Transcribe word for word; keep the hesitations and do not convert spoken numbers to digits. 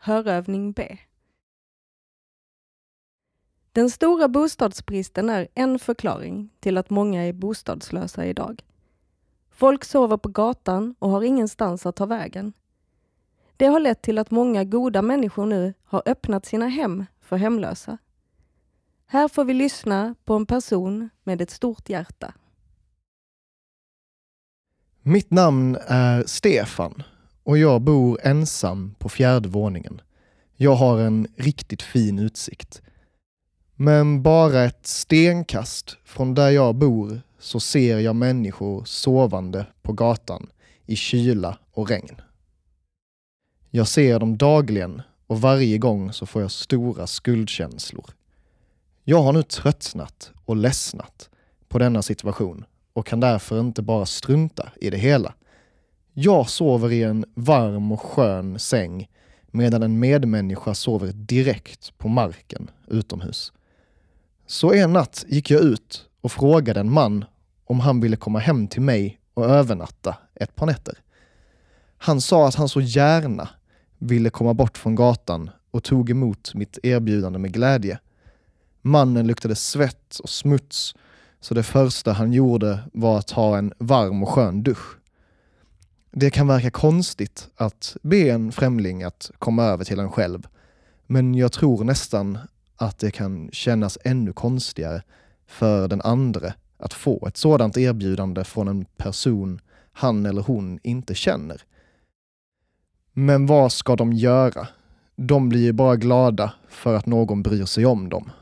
Hörövning B. Den stora bostadsbristen är en förklaring till att många är bostadslösa idag. Folk sover på gatan och har ingenstans att ta vägen. Det har lett till att många goda människor nu har öppnat sina hem för hemlösa. Här får vi lyssna på en person med ett stort hjärta. Mitt namn är Stefan och jag bor ensam på fjärde våningen. Jag har en riktigt fin utsikt. Men bara ett stenkast från där jag bor så ser jag människor sovande på gatan i kyla och regn. Jag ser dem dagligen och varje gång så får jag stora skuldkänslor. Jag har nu tröttnat och ledsnat på denna situation och kan därför inte bara strunta i det hela. Jag sover i en varm och skön säng medan en medmänniska sover direkt på marken utomhus. Så en natt gick jag ut och frågade en man om han ville komma hem till mig och övernatta ett par nätter. Han sa att han så gärna ville komma bort från gatan och tog emot mitt erbjudande med glädje. Mannen luktade svett och smuts, så det första han gjorde var att ta en varm och skön dusch. Det kan verka konstigt att be en främling att komma över till en själv, men jag tror nästan att det kan kännas ännu konstigare för den andra att få ett sådant erbjudande från en person han eller hon inte känner. Men vad ska de göra? De blir ju bara glada för att någon bryr sig om dem.